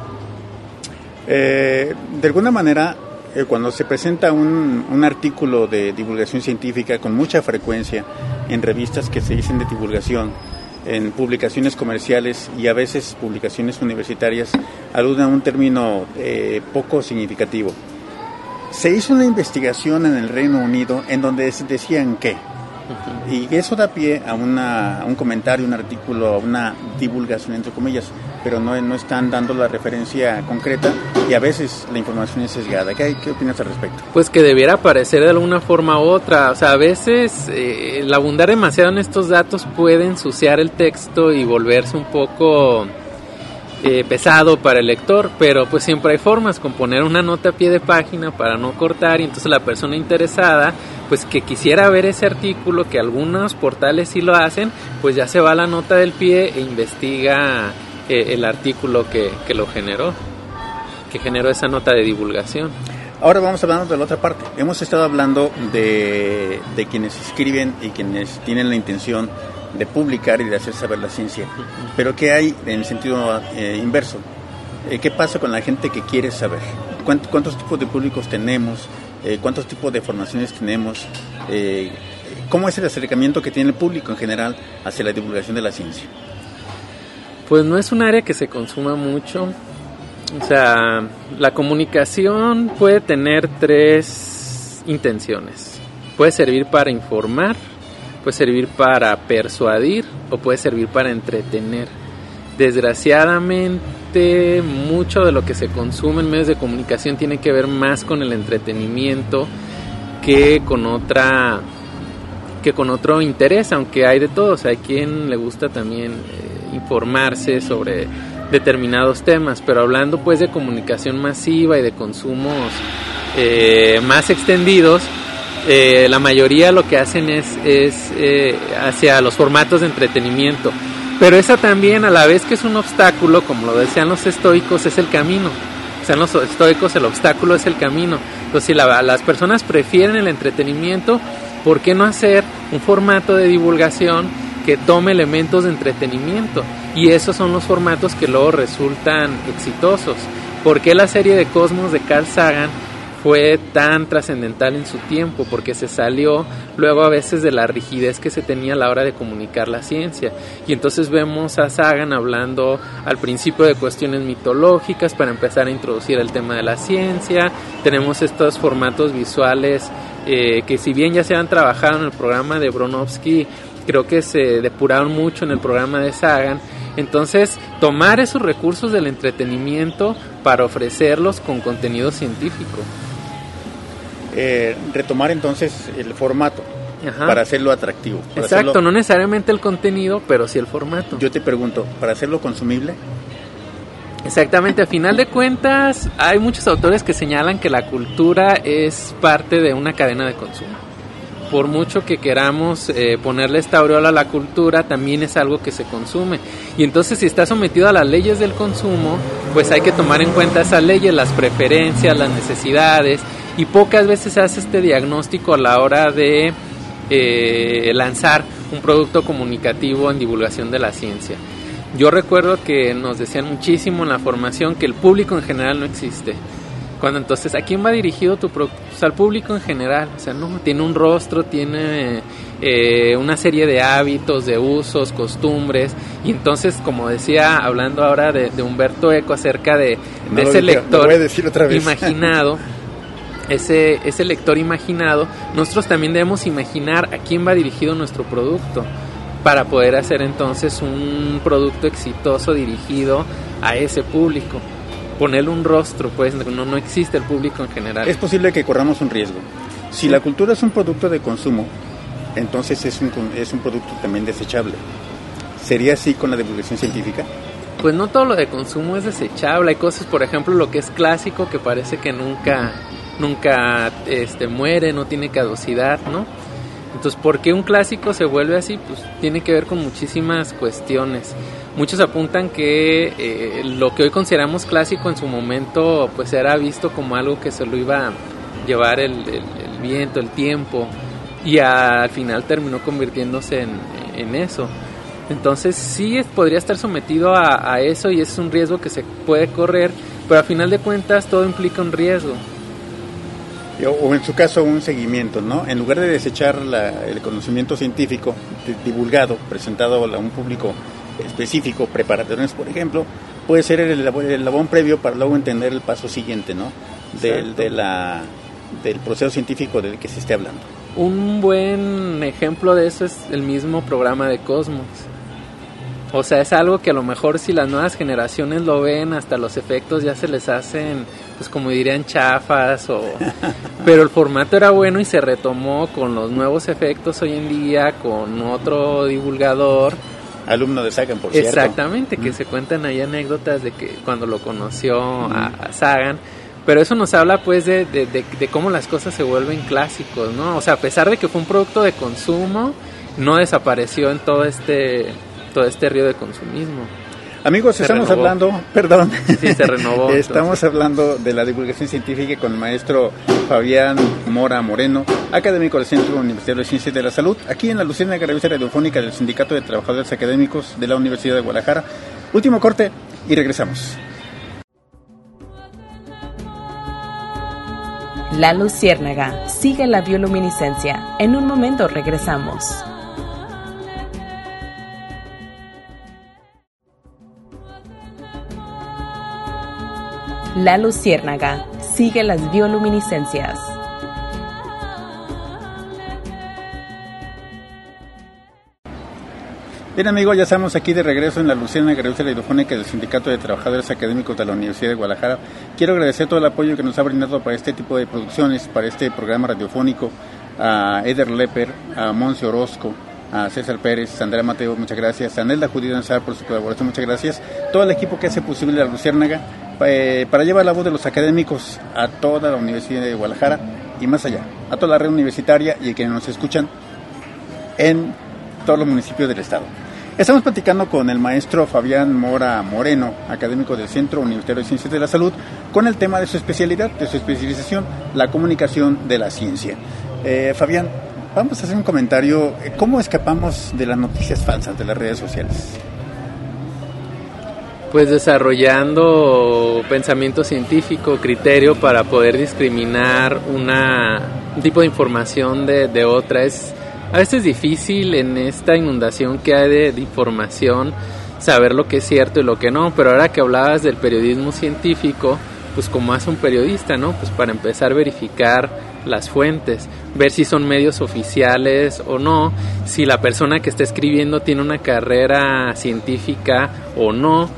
S2: Eh, de alguna manera, eh, cuando se presenta un, un artículo de divulgación científica con mucha frecuencia en revistas que se dicen de divulgación, en publicaciones comerciales y a veces publicaciones universitarias, alude a un término eh, poco significativo. Se hizo una investigación en el Reino Unido en donde decían que, y eso da pie a, una, a un comentario, un artículo, a una divulgación entre comillas, pero no, no están dando la referencia concreta y a veces la información es sesgada. ¿Qué, qué opinas al respecto?
S3: Pues que debiera aparecer de alguna forma u otra. O sea, a veces eh, el abundar demasiado en estos datos puede ensuciar el texto y volverse un poco eh, pesado para el lector, pero pues siempre hay formas, con poner una nota a pie de página para no cortar, y entonces la persona interesada, pues que quisiera ver ese artículo, que algunos portales sí lo hacen, pues ya se va a la nota del pie e investiga eh, el artículo que, que lo generó, que generó esa nota de divulgación.
S2: Ahora vamos hablando de la otra parte. Hemos estado hablando de, de quienes escriben y quienes tienen la intención de publicar y de hacer saber la ciencia. Pero ¿qué hay en el sentido eh, inverso? Eh, ¿Qué pasa con la gente que quiere saber? ¿Cuántos, cuántos tipos de públicos tenemos? Eh, ¿Cuántos tipos de formaciones tenemos? Eh, ¿Cómo es el acercamiento que tiene el público en general hacia la divulgación de la ciencia?
S3: Pues no es un área que se consuma mucho. O sea, la comunicación puede tener tres intenciones. Puede servir para informar, puede servir para persuadir o puede servir para entretener. Desgraciadamente, mucho de lo que se consume en medios de comunicación tiene que ver más con el entretenimiento que con otra que con otro interés, aunque hay de todo. O sea, hay quien le gusta también eh, informarse sobre determinados temas, pero hablando pues de comunicación masiva y de consumos eh, más extendidos, eh, la mayoría lo que hacen es, es eh, hacia los formatos de entretenimiento, pero esa también, a la vez que es un obstáculo, como lo decían los estoicos, es el camino. O sea, en los estoicos el obstáculo es el camino. Entonces, si la, las personas prefieren el entretenimiento, ¿por qué no hacer un formato de divulgación que tome elementos de entretenimiento? Y esos son los formatos que luego resultan exitosos. ¿Por qué la serie de Cosmos de Carl Sagan fue tan trascendental en su tiempo? Porque se salió luego a veces de la rigidez que se tenía a la hora de comunicar la ciencia. Y entonces vemos a Sagan hablando al principio de cuestiones mitológicas para empezar a introducir el tema de la ciencia. Tenemos estos formatos visuales eh, que, si bien ya se han trabajado en el programa de Bronowski, creo que se depuraron mucho en el programa de Sagan. Entonces, tomar esos recursos del entretenimiento para ofrecerlos con contenido científico.
S2: Eh, retomar entonces el formato. Ajá. Para hacerlo atractivo. Para
S3: Exacto,
S2: hacerlo...
S3: no necesariamente el contenido, pero sí el formato.
S2: Yo te pregunto, ¿para hacerlo consumible?
S3: Exactamente, a final de cuentas hay muchos autores que señalan que la cultura es parte de una cadena de consumo. Por mucho que queramos eh, ponerle esta aureola a la cultura, también es algo que se consume. Y entonces, si está sometido a las leyes del consumo, pues hay que tomar en cuenta esas leyes, las preferencias, las necesidades, y pocas veces se hace este diagnóstico a la hora de eh, lanzar un producto comunicativo en divulgación de la ciencia. Yo recuerdo que nos decían muchísimo en la formación que el público en general no existe. Cuando entonces, ¿a quién va dirigido tu producto? Pues al público en general. O sea, no, tiene un rostro, tiene eh, una serie de hábitos, de usos, costumbres. Y entonces, como decía, hablando ahora de, de Humberto Eco acerca de,
S2: no
S3: de ese
S2: dije,
S3: lector
S2: voy a decir otra vez.
S3: imaginado, ese, ese lector imaginado, nosotros también debemos imaginar a quién va dirigido nuestro producto, para poder hacer entonces un producto exitoso dirigido a ese público. Ponerle un rostro, pues no, no existe el público en general.
S2: Es posible que corramos un riesgo. Si sí. La cultura es un producto de consumo, entonces es un, es un producto también desechable. ¿Sería así con la divulgación científica?
S3: Pues no todo lo de consumo es desechable. Hay cosas, por ejemplo, lo que es clásico, que parece que nunca, nunca este, muere, no tiene caducidad, ¿no? Entonces, ¿por qué un clásico se vuelve así? Pues tiene que ver con muchísimas cuestiones. Muchos apuntan que eh, lo que hoy consideramos clásico en su momento pues era visto como algo que se lo iba a llevar el, el, el viento, el tiempo, y a, al final terminó convirtiéndose en, en eso. Entonces sí es, podría estar sometido a, a eso, y es un riesgo que se puede correr, pero a final de cuentas todo implica un riesgo.
S2: O en su caso un seguimiento, ¿no? En lugar de desechar la, el conocimiento científico divulgado, presentado a un público específico, preparatorios, por ejemplo, puede ser el, el labón previo para luego entender el paso siguiente, ¿no? Del, de la, del proceso científico del que se esté hablando.
S3: Un buen ejemplo de eso es el mismo programa de Cosmos. O sea, es algo que a lo mejor si las nuevas generaciones lo ven, hasta los efectos ya se les hacen, pues como dirían, chafas, o... pero el formato era bueno y se retomó con los nuevos efectos hoy en día, con otro divulgador.
S2: Alumno de Sagan, por cierto.
S3: Exactamente, que mm. se cuentan ahí anécdotas de que cuando lo conoció mm. a, a Sagan. Pero eso nos habla pues de, de, de, de cómo las cosas se vuelven clásicos, ¿no? O sea, a pesar de que fue un producto de consumo, no desapareció en todo este... todo este río de consumismo.
S2: Amigos, se estamos renovó. hablando, perdón,
S3: sí, se renovó.
S2: Estamos hablando de la divulgación científica con el maestro Fabián Mora Moreno, académico del Centro Universitario de Ciencias de la Salud, aquí en la Luciérnaga Revista Radiofónica del Sindicato de Trabajadores Académicos de la Universidad de Guadalajara. Último corte y regresamos.
S1: La Luciérnaga, sigue la bioluminiscencia. En un momento regresamos. La Luciérnaga, sigue las bioluminiscencias.
S2: Bien, amigos, ya estamos aquí de regreso en la Luciérnaga Revista Radiofónica del Sindicato de Trabajadores Académicos de la Universidad de Guadalajara. Quiero agradecer todo el apoyo que nos ha brindado para este tipo de producciones, para este programa radiofónico, a Eder Lepper, a Monse Orozco, a César Pérez, a Andrea Mateo, muchas gracias, a Nelda Judith Nazar por su colaboración, muchas gracias, todo el equipo que hace posible la Luciérnaga eh, para llevar la voz de los académicos a toda la Universidad de Guadalajara y más allá, a toda la red universitaria y a quienes nos escuchan en todos los municipios del estado. Estamos platicando con el maestro Fabián Mora Moreno, académico del Centro Universitario de Ciencias de la Salud, con el tema de su especialidad, de su especialización, la comunicación de la ciencia. Eh, Fabián, vamos a hacer un comentario. ¿Cómo escapamos de las noticias falsas de las redes sociales?
S3: Pues desarrollando pensamiento científico, criterio para poder discriminar una, un tipo de información de, de otra. Es a veces es difícil en esta inundación que hay de, de información saber lo que es cierto y lo que no, pero ahora que hablabas del periodismo científico, pues como hace un periodista, ¿no? Pues para empezar a verificar las fuentes, ver si son medios oficiales o no, si la persona que está escribiendo tiene una carrera científica o no.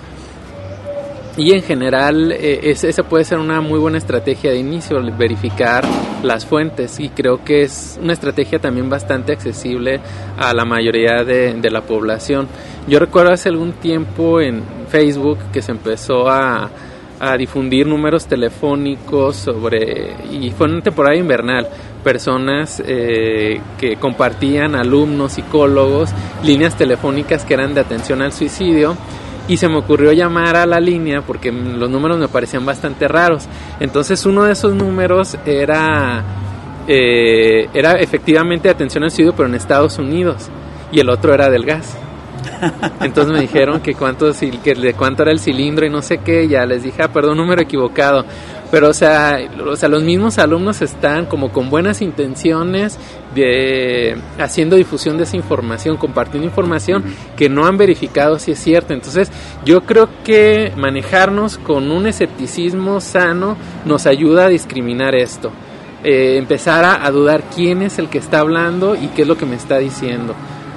S3: Y en general eh, es, esa puede ser una muy buena estrategia de inicio, verificar las fuentes, y creo que es una estrategia también bastante accesible a la mayoría de, de la población. Yo recuerdo hace algún tiempo en Facebook que se empezó a, a difundir números telefónicos sobre, y fue en una temporada invernal, personas eh, que compartían, alumnos, psicólogos, líneas telefónicas que eran de atención al suicidio. Y se me ocurrió llamar a la línea porque los números me parecían bastante raros. Entonces uno de esos números era, eh, era efectivamente de atención al suicidio, pero en Estados Unidos. Y el otro era del gas. Entonces me dijeron que cuánto, que de cuánto era el cilindro y no sé qué. Ya les dije, ah, perdón, número equivocado. Pero o sea, o sea, los mismos alumnos están como con buenas intenciones de haciendo difusión de esa información, compartiendo información que no han verificado si es cierta. Entonces yo creo que manejarnos con un escepticismo sano nos ayuda a discriminar esto, eh, empezar a, a dudar quién es el que está hablando y qué es lo que me está diciendo.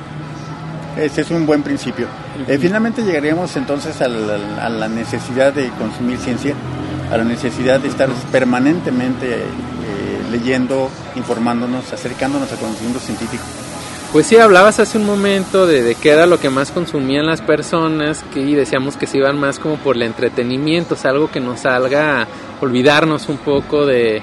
S2: Ese es un buen principio. Eh, finalmente llegaríamos entonces a la, a la necesidad de consumir ciencia, a la necesidad de estar permanentemente eh, leyendo, informándonos, acercándonos al conocimiento científico.
S3: Pues sí, hablabas hace un momento de, de qué era lo que más consumían las personas, que y decíamos que se iban más como por el entretenimiento, es algo que nos salga a olvidarnos un poco de,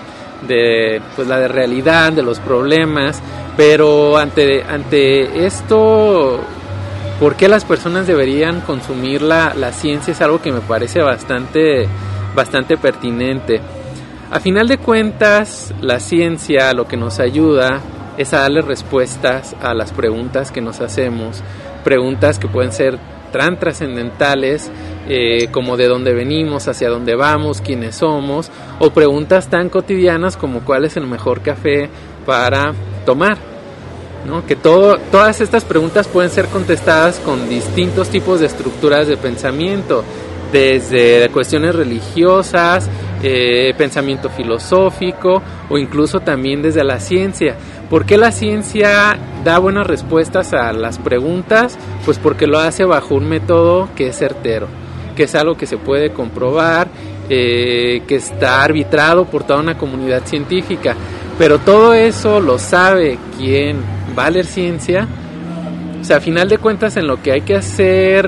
S3: de pues la de realidad, de los problemas, pero ante, ante esto, ¿por qué las personas deberían consumir la, la ciencia? Es algo que me parece bastante... bastante pertinente. A final de cuentas, la ciencia lo que nos ayuda es a darle respuestas a las preguntas que nos hacemos, preguntas que pueden ser tan trascendentales eh, como de dónde venimos, hacia dónde vamos, quiénes somos, o preguntas tan cotidianas como cuál es el mejor café para tomar, ¿no? Que todo, todas estas preguntas pueden ser contestadas con distintos tipos de estructuras de pensamiento, desde cuestiones religiosas, eh, pensamiento filosófico o incluso también desde la ciencia. ¿Por qué la ciencia da buenas respuestas a las preguntas? Pues porque lo hace bajo un método que es certero, que es algo que se puede comprobar, eh, que está arbitrado por toda una comunidad científica. Pero todo eso lo sabe quien va a leer ciencia. O sea, a final de cuentas, en lo que hay que hacer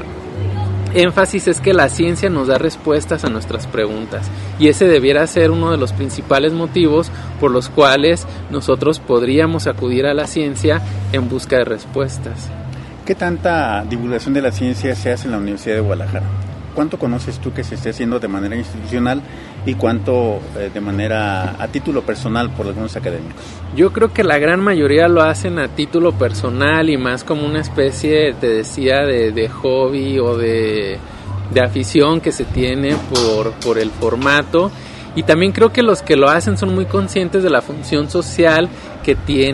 S3: énfasis es que la ciencia nos da respuestas a nuestras preguntas, y ese debiera ser uno de los principales motivos por los cuales nosotros podríamos acudir a la ciencia en busca de respuestas.
S2: ¿Qué tanta divulgación de la ciencia se hace en la Universidad de Guadalajara? ¿Cuánto conoces tú que se esté haciendo de manera institucional y cuánto eh, de manera a título personal por algunos académicos?
S3: Yo creo que la gran mayoría lo hacen a título personal y más como una especie, te decía, de, de hobby o de, de afición que se tiene por, por el formato. Y también creo que los que lo hacen son muy conscientes de la función social que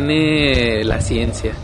S3: tiene la ciencia.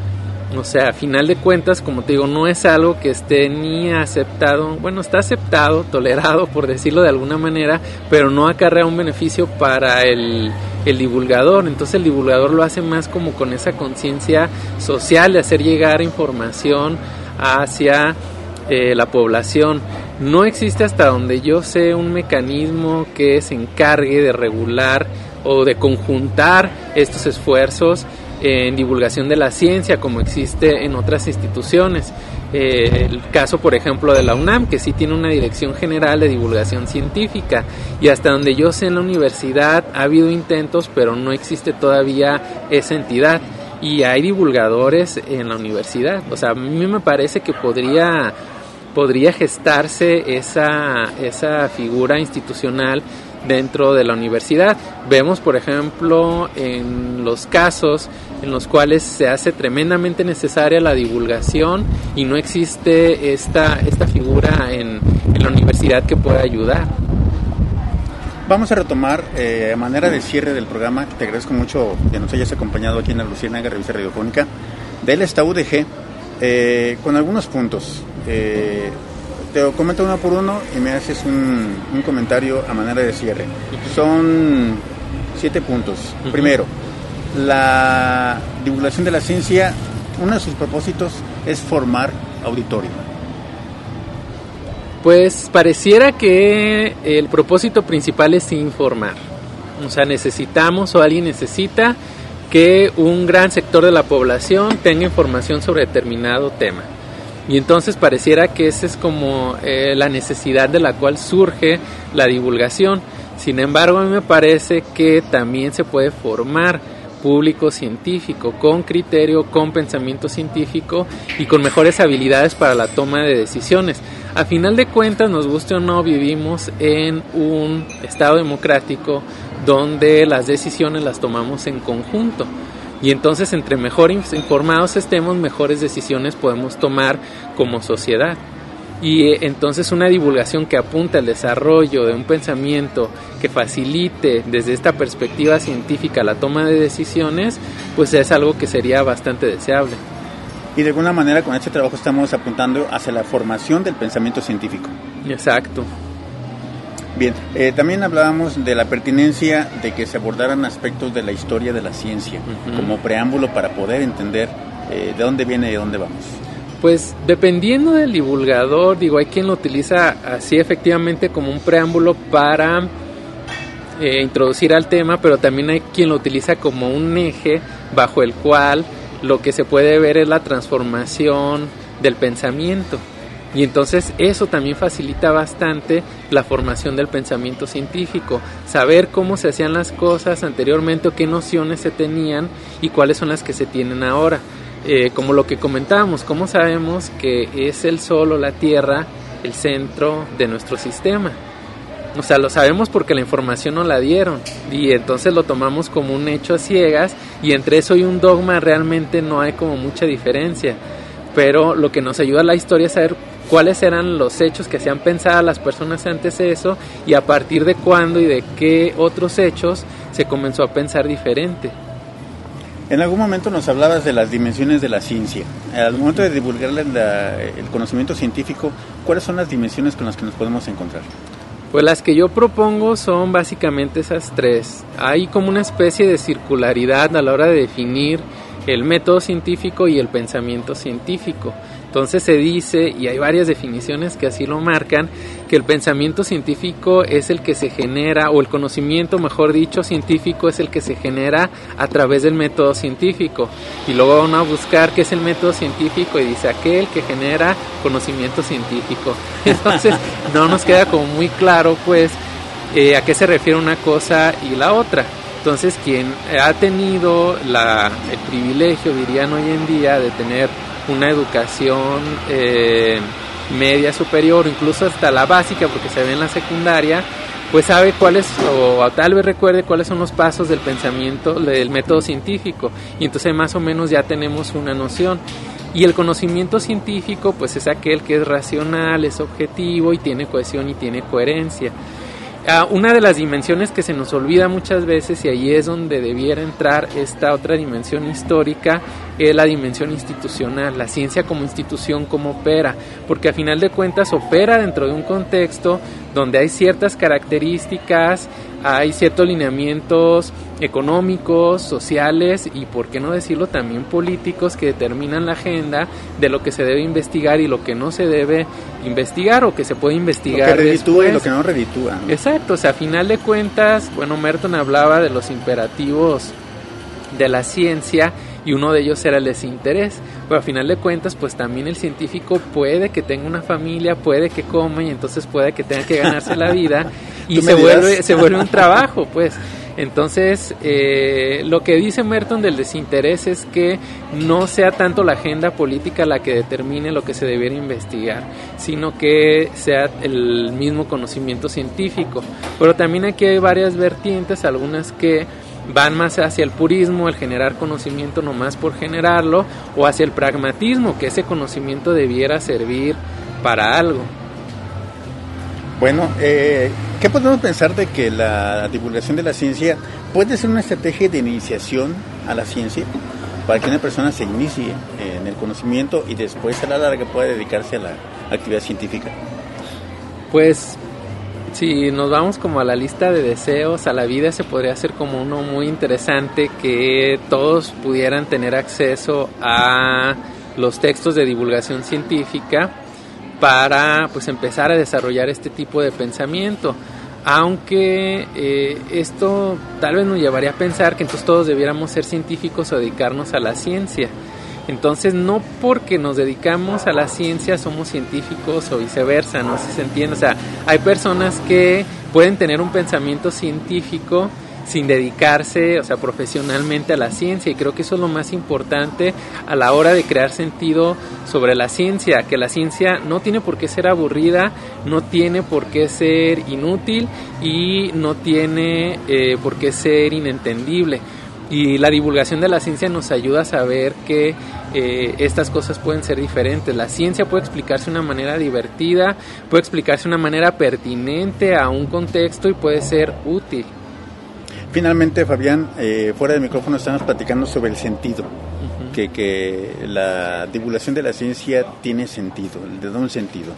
S3: O sea, a final de cuentas, como te digo, no es algo que esté ni aceptado, bueno, está aceptado, tolerado, por decirlo de alguna manera, pero no acarrea un beneficio para el, el divulgador. Entonces el divulgador lo hace más como con esa conciencia social de hacer llegar información hacia eh, la población. No existe, hasta donde yo sé, un mecanismo que se encargue de regular o de conjuntar estos esfuerzos. en divulgación de la ciencia como existe en otras instituciones. Eh, el caso, por ejemplo, de la UNAM, que sí tiene una Dirección General de Divulgación Científica, y hasta donde yo sé en la universidad ha habido intentos, pero no existe todavía esa entidad, y hay divulgadores en la universidad. O sea, a mí me parece que podría, podría gestarse esa, esa figura institucional dentro de la universidad. Vemos, por ejemplo, en los casos en los cuales se hace tremendamente necesaria la divulgación y no existe esta, esta figura en, en la universidad que pueda ayudar.
S2: Vamos a retomar eh, a manera de cierre del programa. Te agradezco mucho que nos hayas acompañado aquí en la Luciérnaga, Revista Radiofónica. De él está U D G, eh, con algunos puntos. Eh, te comento uno por uno y me haces un, un comentario a manera de cierre. Son siete puntos. Uh-huh. Primero, la divulgación de la ciencia, uno de sus propósitos es formar auditorio.
S3: Pues pareciera que el propósito principal es informar. O sea, necesitamos o alguien necesita que un gran sector de la población tenga información sobre determinado tema. Y entonces pareciera que esa es como eh, la necesidad de la cual surge la divulgación. Sin embargo, a mí me parece que también se puede formar público científico con criterio, con pensamiento científico y con mejores habilidades para la toma de decisiones. A final de cuentas, nos guste o no, vivimos en un estado democrático donde las decisiones las tomamos en conjunto. Y entonces, entre mejor informados estemos, mejores decisiones podemos tomar como sociedad. Y entonces una divulgación que apunta al desarrollo de un pensamiento que facilite desde esta perspectiva científica la toma de decisiones, pues es algo que sería bastante deseable.
S2: Y de alguna manera con este trabajo estamos apuntando hacia la formación del pensamiento científico.
S3: Exacto.
S2: Bien, eh, también hablábamos de la pertinencia de que se abordaran aspectos de la historia de la ciencia, uh-huh, como preámbulo para poder entender eh, de dónde viene y de dónde vamos.
S3: Pues dependiendo del divulgador, digo, hay quien lo utiliza así efectivamente como un preámbulo para eh, introducir al tema, pero también hay quien lo utiliza como un eje bajo el cual lo que se puede ver es la transformación del pensamiento. Y entonces eso también facilita bastante la formación del pensamiento científico, saber cómo se hacían las cosas anteriormente o qué nociones se tenían y cuáles son las que se tienen ahora. Eh, como lo que comentábamos, cómo sabemos que es el Sol o la Tierra el centro de nuestro sistema. O sea, lo sabemos porque la información nos la dieron y entonces lo tomamos como un hecho a ciegas, y entre eso y un dogma realmente no hay como mucha diferencia. Pero lo que nos ayuda a la historia es saber cuáles eran los hechos que hacían pensar a las personas antes de eso, y a partir de cuándo y de qué otros hechos se comenzó a pensar diferente.
S2: En algún momento nos hablabas de las dimensiones de la ciencia. Al momento de divulgar la, el conocimiento científico, ¿cuáles son las dimensiones con las que nos podemos encontrar?
S3: Pues las que yo propongo son básicamente esas tres. Hay como una especie de circularidad a la hora de definir el método científico y el pensamiento científico. Entonces se dice, y hay varias definiciones que así lo marcan, que el pensamiento científico es el que se genera, o el conocimiento, mejor dicho, científico es el que se genera a través del método científico. Y luego van a buscar qué es el método científico y dice aquel que genera conocimiento científico. Entonces no nos queda como muy claro pues eh, a qué se refiere una cosa y la otra. Entonces quien ha tenido la, el privilegio, dirían hoy en día, de tener una educación eh, media superior, incluso hasta la básica, porque se ve en la secundaria, pues sabe cuáles, o, o tal vez recuerde cuáles son los pasos del pensamiento, del método científico, y entonces más o menos ya tenemos una noción. Y el conocimiento científico pues es aquel que es racional, es objetivo y tiene cohesión y tiene coherencia. Uh, una de las dimensiones que se nos olvida muchas veces, y ahí es donde debiera entrar esta otra dimensión histórica, es la dimensión institucional, la ciencia como institución, cómo opera, porque a final de cuentas opera dentro de un contexto donde hay ciertas características, hay ciertos lineamientos económicos, sociales y, por qué no decirlo, también políticos, que determinan la agenda de lo que se debe investigar y lo que no se debe investigar, o que se puede investigar
S2: lo que reditúa
S3: después.
S2: Y lo que no reditúa, ¿no?
S3: Exacto, o sea, a final de cuentas, bueno, Merton hablaba de los imperativos de la ciencia, y uno de ellos era el desinterés, pero a final de cuentas pues también el científico puede que tenga una familia, puede que come y entonces puede que tenga que ganarse la vida y se vuelve, se vuelve un trabajo pues. Entonces, eh, lo que dice Merton del desinterés es que no sea tanto la agenda política la que determine lo que se debiera investigar, sino que sea el mismo conocimiento científico. Pero también aquí hay varias vertientes, algunas que van más hacia el purismo, el generar conocimiento nomás por generarlo, o hacia el pragmatismo, que ese conocimiento debiera servir para algo.
S2: Bueno, eh, ¿qué podemos pensar de que la divulgación de la ciencia puede ser una estrategia de iniciación a la ciencia para que una persona se inicie en el conocimiento y después a la larga pueda dedicarse a la actividad científica?
S3: Pues si nos vamos como a la lista de deseos, a la vida se podría hacer como uno muy interesante, que todos pudieran tener acceso a los textos de divulgación científica para pues empezar a desarrollar este tipo de pensamiento, aunque eh, esto tal vez nos llevaría a pensar que entonces todos debiéramos ser científicos o dedicarnos a la ciencia. Entonces no porque nos dedicamos a la ciencia somos científicos o viceversa, no sé si se entiende. O sea, hay personas que pueden tener un pensamiento científico sin dedicarse, o sea, profesionalmente a la ciencia, y creo que eso es lo más importante a la hora de crear sentido sobre la ciencia, que la ciencia no tiene por qué ser aburrida, no tiene por qué ser inútil y no tiene eh, por qué ser inentendible. Y la divulgación de la ciencia nos ayuda a saber que eh, estas cosas pueden ser diferentes. La ciencia puede explicarse de una manera divertida, puede explicarse de una manera pertinente a un contexto y puede ser útil.
S2: Finalmente, Fabián, eh, fuera del micrófono estamos platicando sobre el sentido, uh-huh. que, que la divulgación de la ciencia tiene sentido, le da un sentido.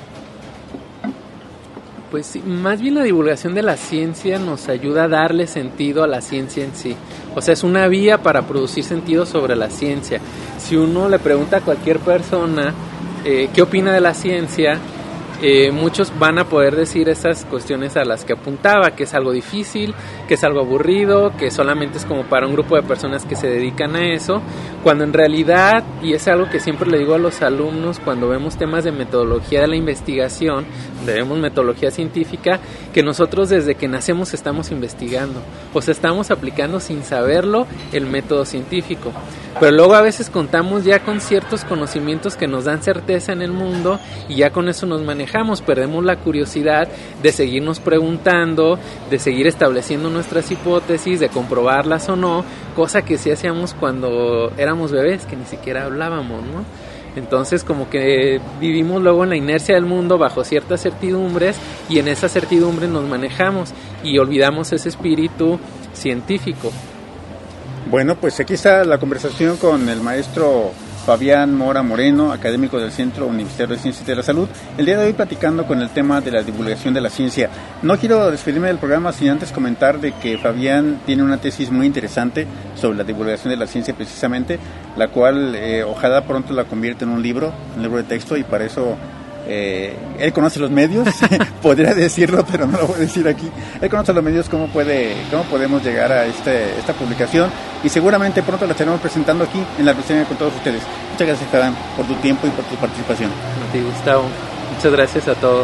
S3: Pues sí, más bien la divulgación de la ciencia nos ayuda a darle sentido a la ciencia en sí. O sea, es una vía para producir sentido sobre la ciencia. Si uno le pregunta a cualquier persona eh, qué opina de la ciencia, Eh, muchos van a poder decir esas cuestiones a las que apuntaba, que es algo difícil, que es algo aburrido, que solamente es como para un grupo de personas que se dedican a eso, cuando en realidad, y es algo que siempre le digo a los alumnos cuando vemos temas de metodología de la investigación, donde vemos metodología científica, que nosotros desde que nacemos estamos investigando, o sea, estamos aplicando sin saberlo el método científico, pero luego a veces contamos ya con ciertos conocimientos que nos dan certeza en el mundo y ya con eso nos manejamos, perdemos la curiosidad de seguirnos preguntando, de seguir estableciendo nuestras hipótesis, de comprobarlas o no, cosa que sí hacíamos cuando éramos bebés, que ni siquiera hablábamos, ¿no? Entonces como que vivimos luego en la inercia del mundo bajo ciertas certidumbres y en esa certidumbre nos manejamos y olvidamos ese espíritu científico.
S2: Bueno, pues aquí está la conversación con el maestro Fabián Mora Moreno, académico del Centro Universitario de Ciencias de la Salud. El día de hoy platicando con el tema de la divulgación de la ciencia. No quiero despedirme del programa sin antes comentar de que Fabián tiene una tesis muy interesante sobre la divulgación de la ciencia precisamente, la cual eh, ojalá pronto la convierte en un libro, un libro de texto, y para eso eh, él conoce los medios, podría decirlo, pero no lo voy a decir aquí. Él conoce los medios, cómo puede, cómo podemos llegar a este, esta publicación, y seguramente pronto la estaremos presentando aquí en la reseña con todos ustedes. Muchas gracias, Fabián, por tu tiempo y por tu participación.
S3: A ti, Gustavo. Muchas gracias a todos.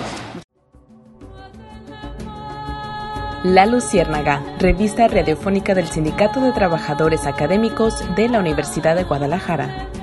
S1: La Luciérnaga, revista radiofónica del Sindicato de Trabajadores Académicos de la Universidad de Guadalajara.